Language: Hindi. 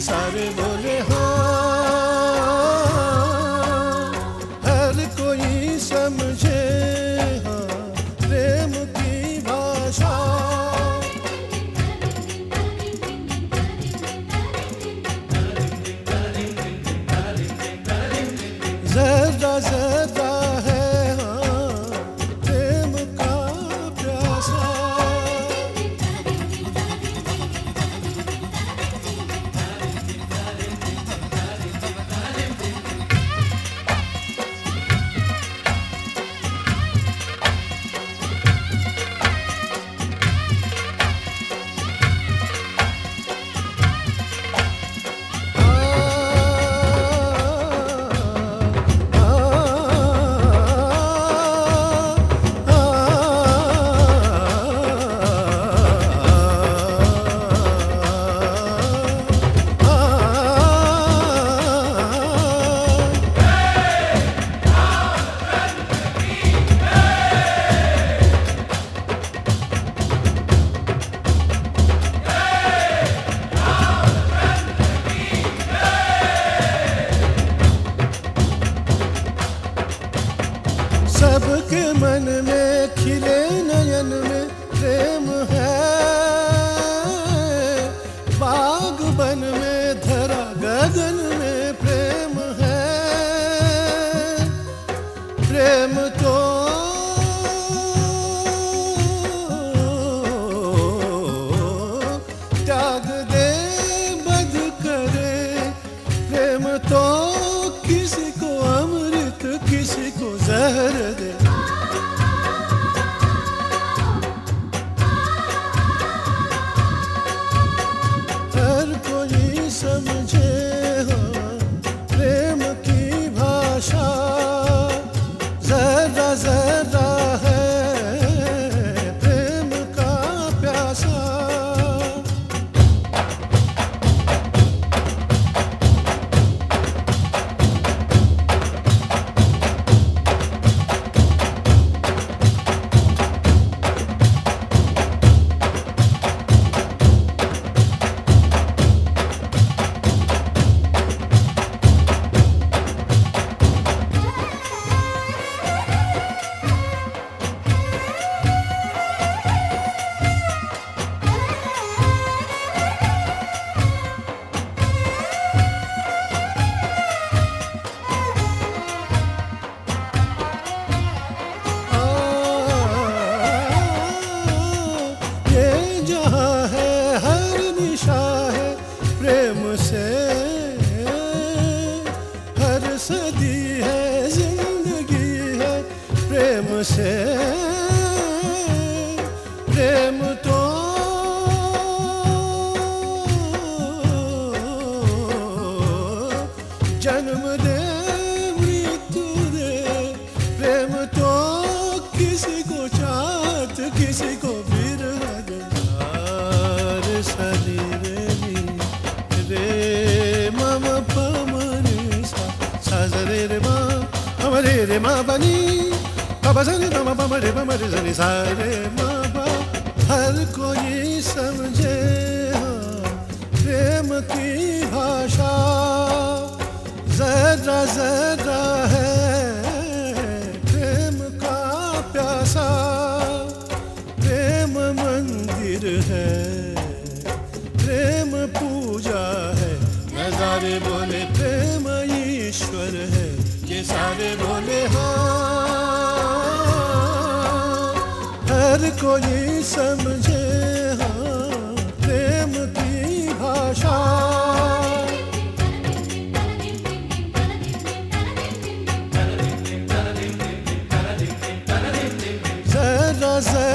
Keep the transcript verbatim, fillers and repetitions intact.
सारे बोले हाँ, हर कोई समझे हाँ प्रेम की भाषा। जरा जरा है हाँ प्रेम का प्यासा। सबके मन में खिले नयन में प्रेम है, बाग बन में धरा गगन में प्रेम है। प्रेम तो त्याग दे बध करे, प्रेम तो किसी को अमृत किसी को जहर दे। हर कोई समझे हाँ प्रेम की भाषा। जरा जरा है प्रेम का प्यासा। प्रेम से हर सदी है जिंदगी है, प्रेम से प्रेम तो जन्म दे मृत्यु दे। प्रेम तो किसी को चाहत किसी को बिरहा दे। सदी रे मम पमरे सा सा रे रे मा हमरे रे मा बनी बाबा सनी मम पमरे पमरे सनी सा रे मा बा। हर कोई समझे हाँ प्रेम की भाषा। जरा जरा है प्रेम का प्यासा। प्रेम मंदिर है प्रेम पूजा है, नजारे बोले प्रेम ईश्वर है। ये सारे बोले हाँ, हर कोई समझे हाँ प्रेम की भाषा। जरा जरा